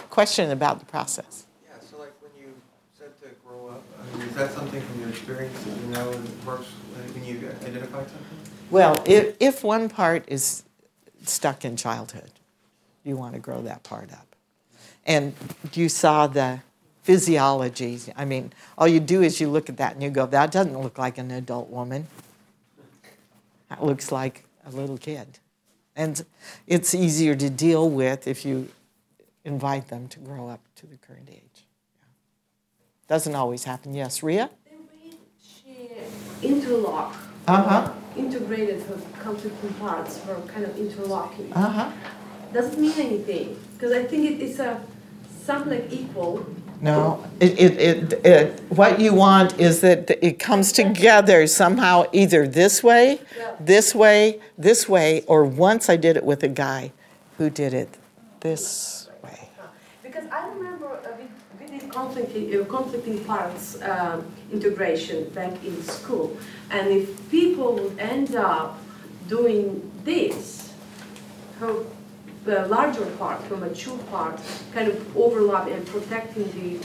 question about the process. Yeah, so like when you said to grow up, I mean, is that something from your experience that you know works when you identify something? Well, if one part is stuck in childhood, you want to grow that part up. And you saw the physiology. I mean, all you do is you look at that and you go, that doesn't look like an adult woman. That looks like a little kid. And it's easier to deal with if you invite them to grow up to the current age. Yeah. Doesn't always happen. Yes, Ria? The way she interlock, integrated her conflicting parts, her kind of interlocking, does it mean anything? Because I think it's something like equal. No, what you want is that it comes together somehow, either this way, this way, this way, or once I did it with a guy who did it this way. Because I remember we did conflicting parts integration back in school, and if people would end up doing this, the larger part, the mature part, kind of overlap and protecting the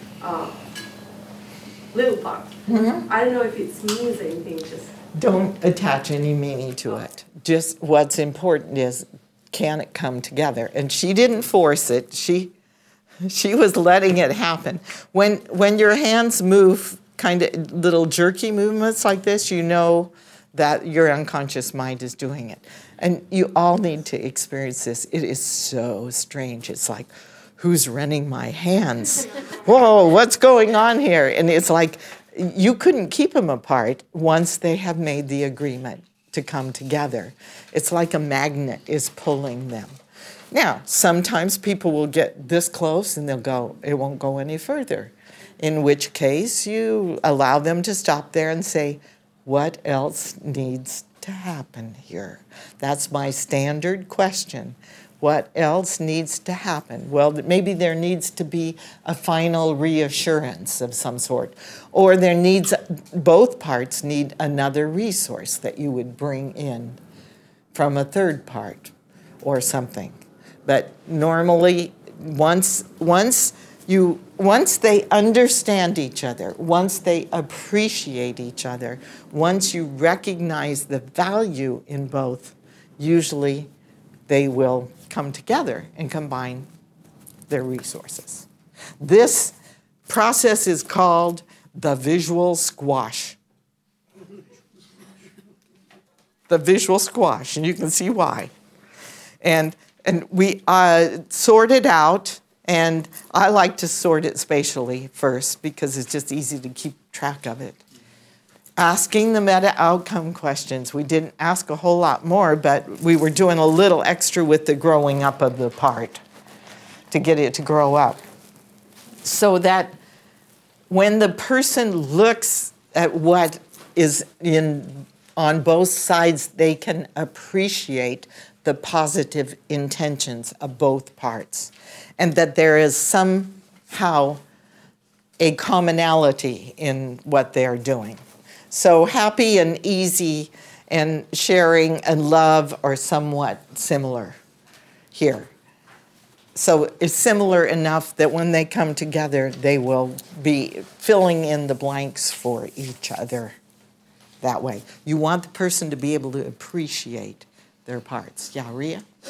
little part. I don't know if it means anything. Just don't attach any meaning to it. Just what's important is, can it come together? And she didn't force it. She was letting it happen. When your hands move, kind of little jerky movements like this, you know that your unconscious mind is doing it. And you all need to experience this. It is so strange. It's like, who's running my hands? Whoa, what's going on here? And it's like, you couldn't keep them apart once they have made the agreement to come together. It's like a magnet is pulling them. Now, sometimes people will get this close and they'll go, it won't go any further. In which case, you allow them to stop there and say, what else needs to happen here? That's my standard question. What else needs to happen? Well, maybe there needs to be a final reassurance of some sort, or both parts need another resource that you would bring in from a third part or something. But normally, once they understand each other, once they appreciate each other, once you recognize the value in both, usually they will come together and combine their resources. This process is called the visual squash. The visual squash, and you can see why. And we sort it out. And I like to sort it spatially first because it's just easy to keep track of it. Asking the meta-outcome questions. We didn't ask a whole lot more, but we were doing a little extra with the growing up of the part to get it to grow up. So that when the person looks at what is on both sides, they can appreciate the positive intentions of both parts, and that there is somehow a commonality in what they're doing. So happy and easy and sharing and love are somewhat similar here. So it's similar enough that when they come together, they will be filling in the blanks for each other that way. You want the person to be able to appreciate their parts. Yeah, Ria? Yeah,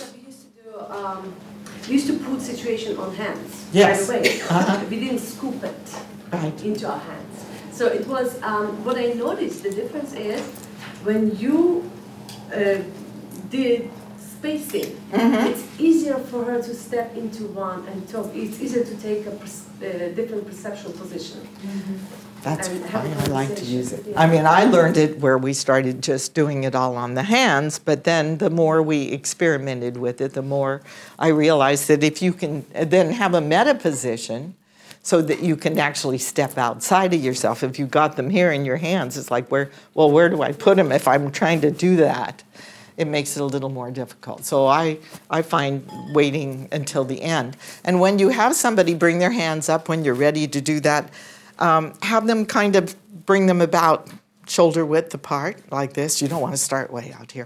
we used to put situation on hands yes. right away. We didn't scoop it into our hands. So it was, what I noticed, the difference is when you did spacing, it's easier for her to step into one and talk. It's easier to take a different perceptual position. That's why I like to use it. I mean, I learned it where we started just doing it all on the hands, but then the more we experimented with it, the more I realized that if you can then have a meta position so that you can actually step outside of yourself. If you got them here in your hands, it's like, where do I put them if I'm trying to do that? It makes it a little more difficult. So I find waiting until the end. And when you have somebody bring their hands up when you're ready to do that, have them kind of bring them about shoulder width apart like this. You don't want to start way out here.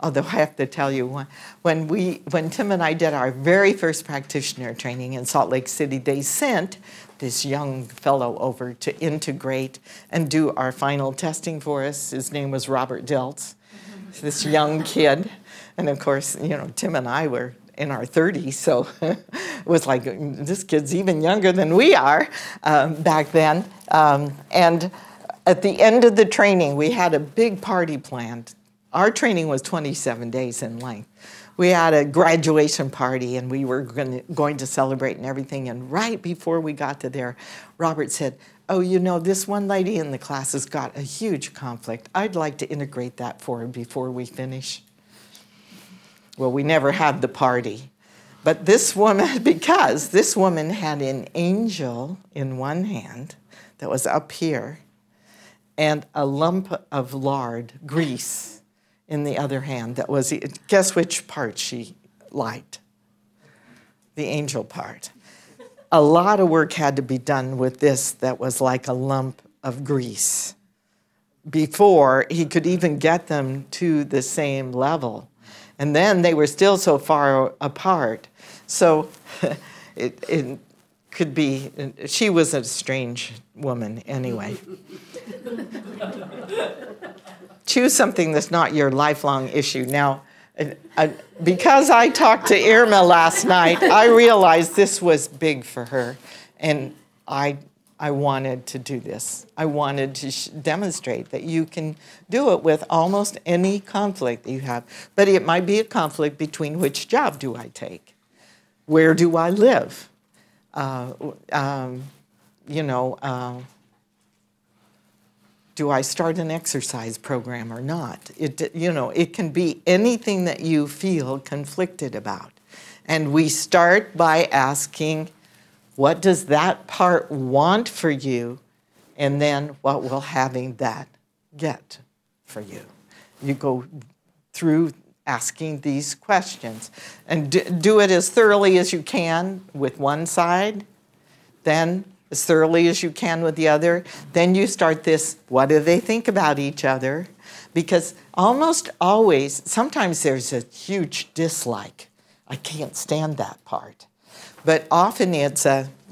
Although I have to tell you, when Tim and I did our very first practitioner training in Salt Lake City, they sent this young fellow over to integrate and do our final testing for us. His name was Robert Diltz, this young kid. And of course, Tim and I were in our 30s, so it was like, this kid's even younger than we are back then. And at the end of the training, we had a big party planned. Our training was 27 days in length. We had a graduation party, and we were going to celebrate and everything. And right before we got to there, Robert said, oh, this one lady in the class has got a huge conflict. I'd like to integrate that for her before we finish. Well, we never had the party. But this woman, because this woman had an angel in one hand that was up here, and a lump of lard, grease, in the other hand that was, guess which part she liked? The angel part. A lot of work had to be done with this that was like a lump of grease before he could even get them to the same level. And then they were still so far apart. So it could be, she was a strange woman anyway. Choose something that's not your lifelong issue. Now, because I talked to Irma last night, I realized this was big for her, and I wanted to do this. I wanted to demonstrate that you can do it with almost any conflict that you have, but it might be a conflict between which job do I take? Where do I live? Do I start an exercise program or not? It can be anything that you feel conflicted about. And we start by asking, what does that part want for you? And then what will having that get for you? You go through asking these questions. And do it as thoroughly as you can with one side, then as thoroughly as you can with the other. Then you start this, what do they think about each other? Because almost always, sometimes there's a huge dislike. I can't stand that part. But often it's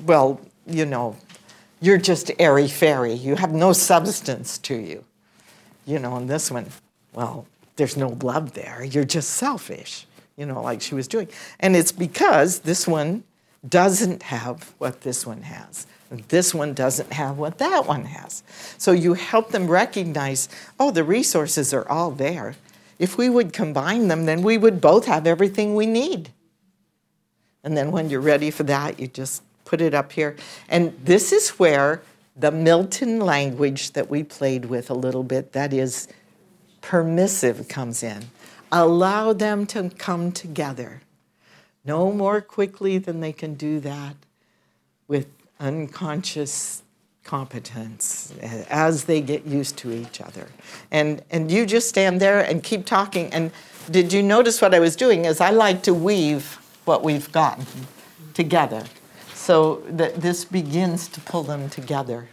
you're just airy-fairy. You have no substance to you. And this one, well, there's no love there. You're just selfish, like she was doing. And it's because this one doesn't have what this one has. This one doesn't have what that one has. So you help them recognize, the resources are all there. If we would combine them, then we would both have everything we need. And then when you're ready for that, you just put it up here. And this is where the Milton language that we played with a little bit, that is permissive, comes in. Allow them to come together. No more quickly than they can do that with unconscious competence as they get used to each other. And you just stand there and keep talking. And did you notice what I was doing is I like to weave what we've gotten together so that this begins to pull them together.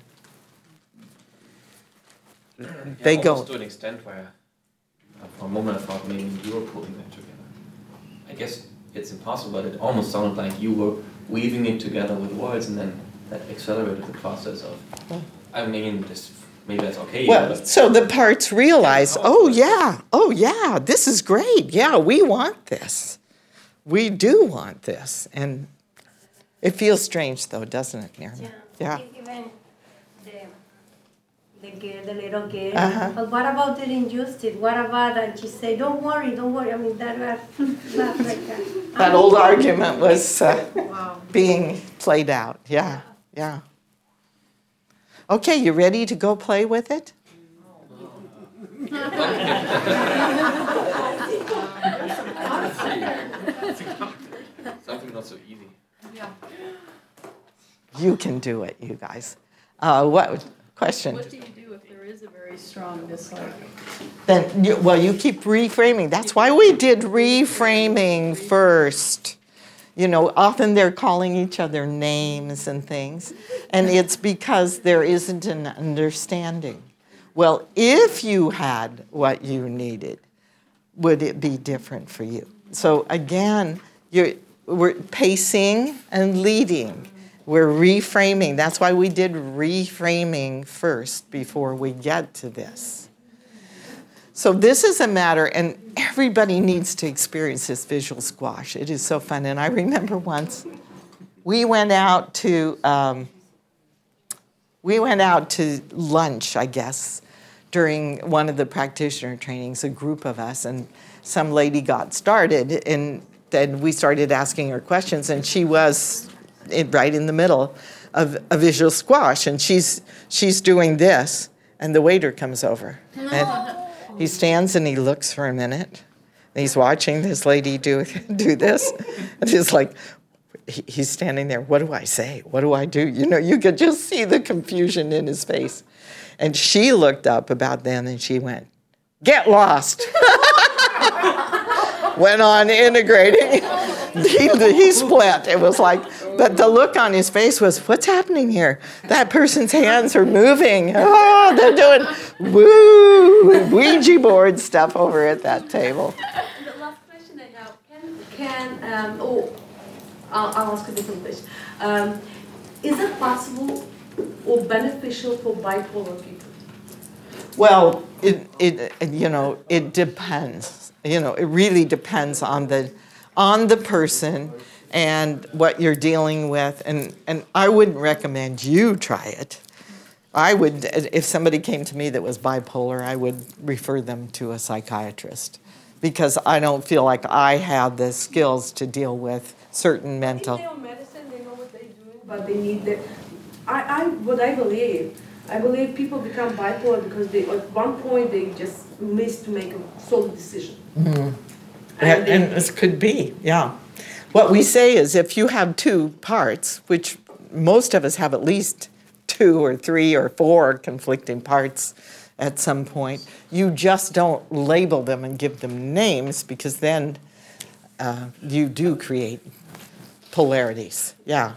They go to an extent where for a moment I thought maybe you were pulling them together. I guess it's impossible, but it almost sounded like you were weaving it together with words, and then that accelerated the process of, maybe that's okay. Well, so the parts realize, oh yeah, this is great. Yeah, we want this. We do want this. And it feels strange though, doesn't it, Miriam? Yeah. Even the little girl. But what about the injustice? What about that she say, don't worry. I mean, that was not like that. That old argument was being played out. Yeah. Okay, you ready to go play with it? Something not so easy. Yeah. You can do it, you guys. What question? What do you do if there is a very strong dislike? Then, you keep reframing. That's why we did reframing first. Often they're calling each other names and things, and it's because there isn't an understanding. Well, if you had what you needed, would it be different for you? So again, we're pacing and leading. We're reframing. That's why we did reframing first before we get to this. So this is a matter, and everybody needs to experience this visual squash. It is so fun. And I remember once we went out to lunch, I guess, during one of the practitioner trainings, a group of us, and some lady got started, and then we started asking her questions, and she was right in the middle of a visual squash, and she's doing this, and the waiter comes over, and he stands and he looks for a minute, and he's watching this lady do this, and he's like, he's standing there, what do I say? What do I do? You know, you could just see the confusion in his face. And she looked up about then and she went, get lost. Went on integrating. He split. It was like, but the look on his face was, what's happening here? That person's hands are moving. Oh, they're doing Ouija board stuff over at that table. The last question I have, I'll ask a different question. Is it possible or beneficial for bipolar people? Well, it depends. It really depends on the person and what you're dealing with. And I wouldn't recommend you try it. I would, if somebody came to me that was bipolar, I would refer them to a psychiatrist because I don't feel like I have the skills to deal with certain mental. If they're on medicine, they know what they're doing, but they need the. I believe people become bipolar because at one point they just miss to make a solid decision. Mm-hmm. And this could be, yeah. What we say is if you have two parts, which most of us have at least 2 or 3 or 4 conflicting parts at some point, you just don't label them and give them names because then you do create polarities. Yeah.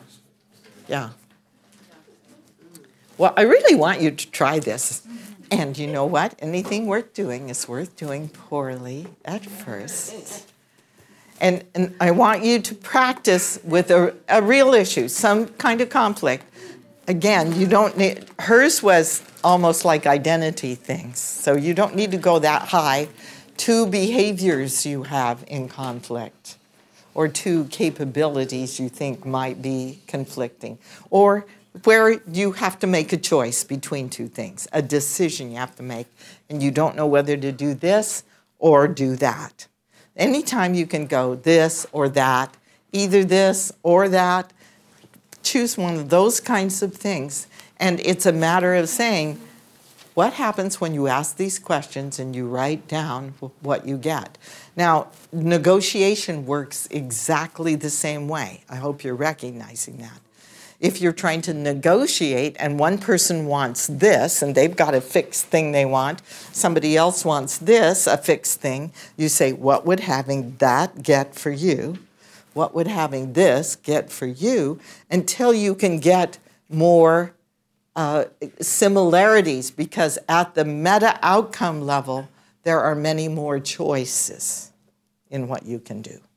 Well, I really want you to try this. And you know what? Anything worth doing is worth doing poorly at first. And I want you to practice with a real issue, some kind of conflict. Again, you don't need, hers was almost like identity things. So you don't need to go that high. 2 behaviors you have in conflict, or 2 capabilities you think might be conflicting, or where you have to make a choice between 2 things, a decision you have to make, and you don't know whether to do this or do that. Anytime you can go this or that, either this or that, choose one of those kinds of things. And it's a matter of saying, what happens when you ask these questions and you write down what you get? Now, negotiation works exactly the same way. I hope you're recognizing that. If you're trying to negotiate and one person wants this and they've got a fixed thing they want, somebody else wants this, a fixed thing, you say, what would having that get for you? What would having this get for you? Until you can get more similarities, because at the meta outcome level, there are many more choices in what you can do.